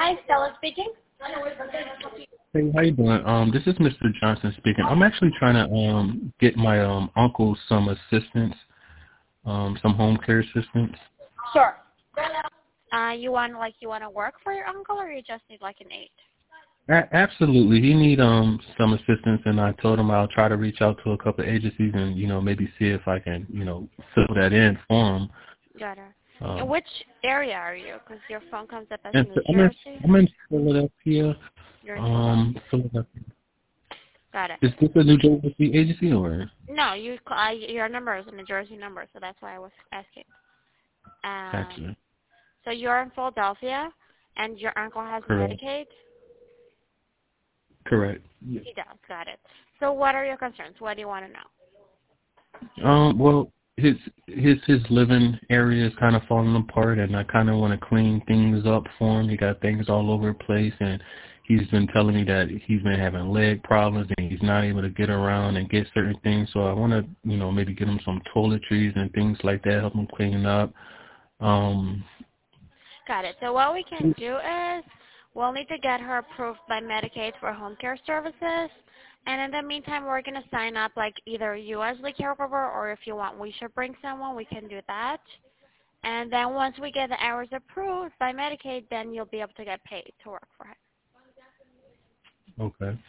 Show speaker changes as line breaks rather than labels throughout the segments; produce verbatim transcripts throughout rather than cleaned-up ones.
Hi, Stella speaking.
Hey, how you doing? Um, this is Mister Johnson speaking. I'm actually trying to um get my um uncle some assistance, um, some home care assistance.
Sure. Uh, you want like you want to work for your uncle, or you just need like an aid?
A- absolutely, he need um some assistance, and I told him I'll try to reach out to a couple of agencies and you know maybe see if I can you know fill that in for him.
Got it. In
Um,
which area are you? Because your phone comes up as
and
New
so I'm in
Jersey.
I'm in Philadelphia.
You're in
Um,
Philadelphia.
Philadelphia.
Got it.
Is this a New Jersey agency or?
No, you uh, your number is a New Jersey number, so that's why I was asking. Um,
Gotcha.
so you're in Philadelphia, and your uncle has
Correct.
Medicaid.
Correct.
He does. Got it. So what are your concerns? What do you want to know?
Um, well, his his his living area is kind of falling apart, and I kind of want to clean things up for him. He got things all over the place, and he's been telling me that he's been having leg problems and he's not able to get around and get certain things. So I want to, you know, maybe get him some toiletries and things like that, help him clean up. Um,
Got it. So what we can do is we'll need to get her approved by Medicaid for home care services. And in the meantime, we're going to sign up like either you as the caregiver, or if you want we should bring someone, we can do that. And then once we get the hours approved by Medicaid, then you'll be able to get paid to work for him.
okay.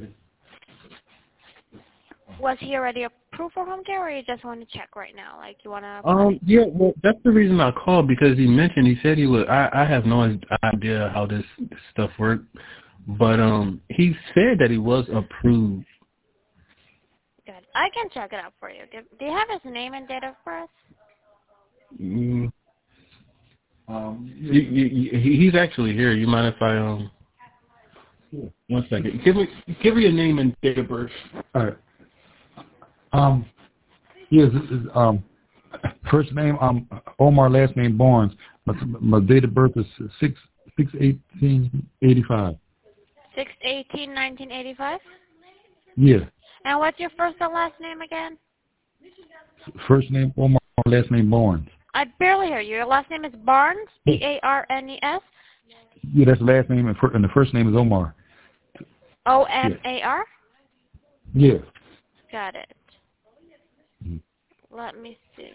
Was he already approved for home care, or you just want to check right now? Like you want to apply?
Um, yeah, well, that's the reason I called, because he mentioned, he said he would, I, I have no idea how this stuff worked, but um, he said that he was approved.
Good. I can check it out for you. Do, do you have his name and date of birth?
Mm, um, you, you, you, he- he's actually here. You mind if I, um, one second. Give me, give me your name and date of birth.
All right. Um, yes, this is, um, first name, um, Omar, last name Barnes. My, my date of birth is six, six, eighteen, eighty-five.
six eighteen nineteen eighty-five?
Yeah.
And what's your first and last name again?
First name Omar, last name Barnes.
I barely hear you. Your last name is Barnes, B A R N E S?
Yeah, that's the last name, and, fir- and the first name is Omar.
O M A R?
Yeah.
Got it.
Mm-hmm.
Let me see.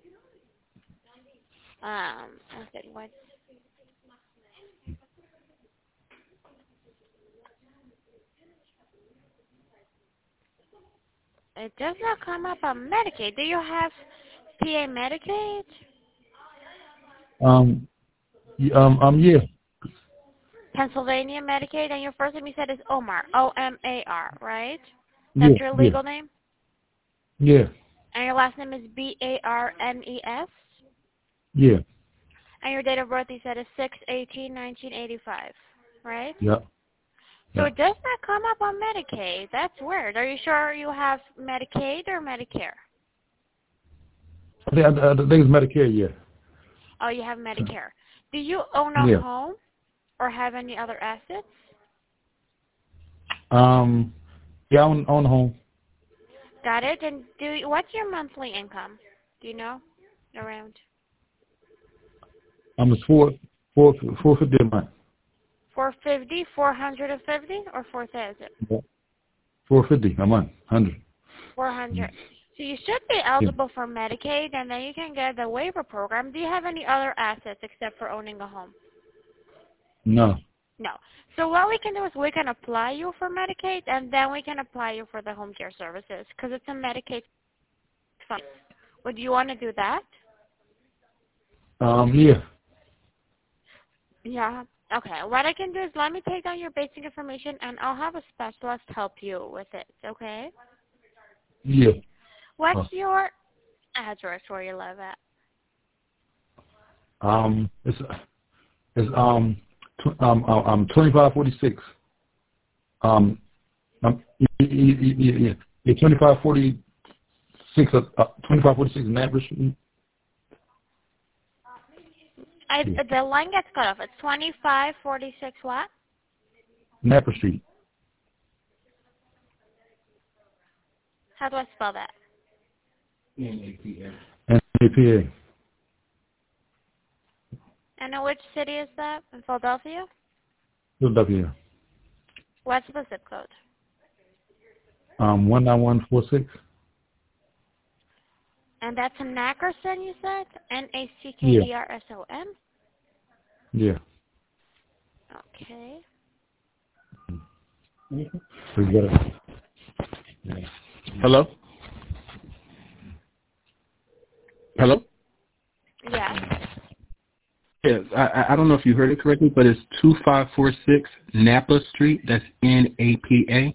Um, okay, what? It does not come up on Medicaid. Do you have P A Medicaid?
Um, y- um, um, yeah.
Pennsylvania Medicaid, and your first name you said is Omar, O M A R, right?
Yeah,
That's your
yeah,
legal name?
yeah,
And your last name is B A R N E S?
yeah,
And your date of birth you said is six eighteen nineteen eighty-five, right?
yeah,
So
yeah.
it does not come up on Medicaid. That's weird. Are you sure you have Medicaid or Medicare?
I think, I, I think it's Medicare, yeah.
Oh, you have Medicare. Do you own a
Yeah.
home or have any other assets?
Um, yeah, on, on home.
Got it. And do you, what's your monthly income? Do you know? Around
Um, it's four, four, four fifty a month.
four fifty, four hundred fifty, or four thousand?
Yeah. Four fifty a month, hundred.
Four hundred. So you should be
Yeah.
eligible for Medicaid, and then you can get the waiver program. Do you have any other assets except for owning a home?
No.
No. So what we can do is we can apply you for Medicaid, and then we can apply you for the home care services because it's a Medicaid fund. Would you want to do that?
Um, yeah.
Yeah. Okay. What I can do is let me take down your basic information, and I'll have a specialist help you with it. Okay.
Yeah.
What's
Uh,
your address where you live at?
um, it's it's um tw- um um um, twenty-five forty-six. Um, um yeah yeah yeah, yeah. yeah twenty-five forty-six uh, uh twenty-five forty-six Napper Street.
I,
Yeah.
the line gets cut off. It's twenty-five forty-six what?
Napper Street.
How do I spell that?
N A P A.
And in which city is that? In Philadelphia?
Philadelphia.
What's the zip code?
Um, one nine one four six.
And that's in Nackerson, you said? N A C K E R S O N?
Yeah.
Okay.
So you gotta, yeah.
Hello? Hello?
Yeah.
Yeah, I, I don't know if you heard it correctly, but it's two five four six Napa Street. That's N A P A.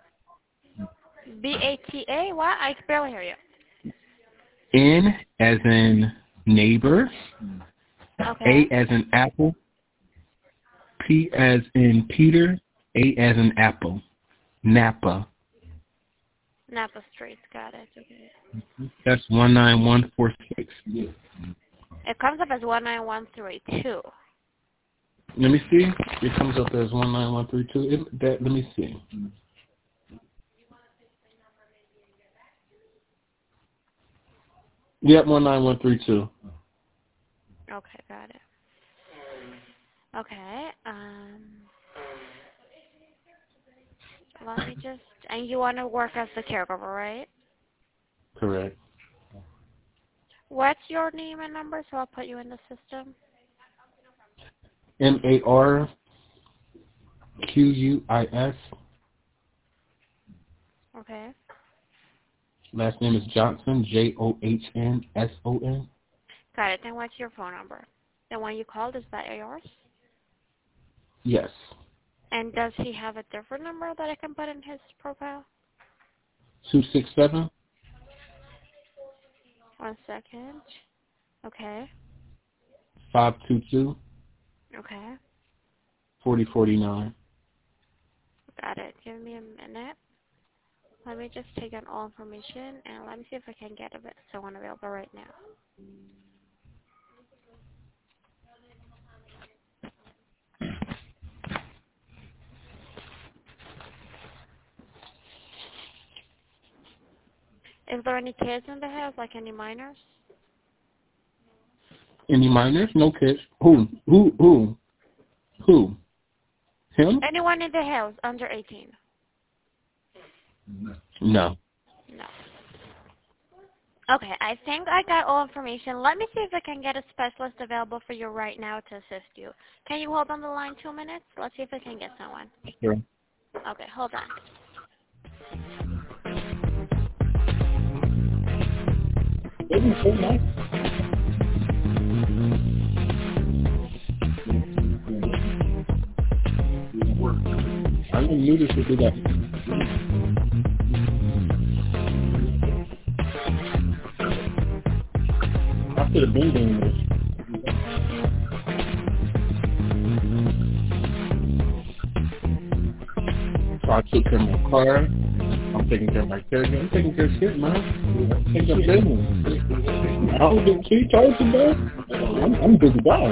B A T A? What? I can barely hear you.
N as in neighbor.
Okay.
A as in apple. P as in Peter. A as in apple. Napa.
Napa Street. Got it. Okay.
That's one nine one four six.
It comes up as one nine one three two.
Let me see. It comes up as one nine one three two. It, that, let me see. Yep, one nine one three two.
Okay, got it. Okay. Um, let me just. And you want to work as the caregiver, right?
Correct.
What's your name and number so I'll put you in the system?
M A R Q U I S.
Okay.
Last name is Johnson, J O H N S O N.
Got it. Then what's your phone number? The one you called, is that yours?
Yes.
And does he have a different number that I can put in his profile?
two six seven.
One second. Okay.
five two two.
Okay.
forty forty-nine.
Got it. Give me a minute. Let me just take in all information and let me see if I can get a bit someone available right now. Is there any kids in the house, like any minors?
Any minors? No kids. Who? Who? Who? Who? Him?
Anyone in the house under eighteen?
No.
No. Okay, I think I got all information. Let me see if I can get a specialist available for you right now to assist you. Can you hold on the line two minutes? Let's see if I can get someone.
Sure.
Okay, hold on.
Isn't so nice? I didn't knew this would do that. I should have been doing this. So I took care of my car. I'm taking care of my caregiver. I'm taking care of shit, man. I'm taking care of business. I don't get too told you, bro. I'm, I'm a busy guy.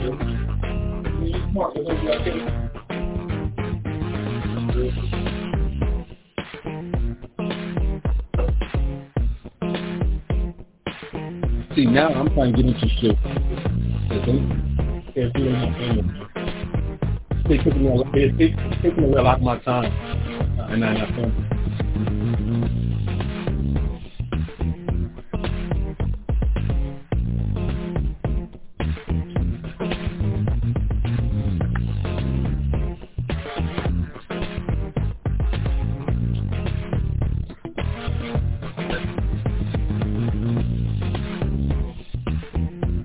See, now I'm trying to get into shit. They're doing my family. They took me a, they, they took me a lot of my time, and I have fun.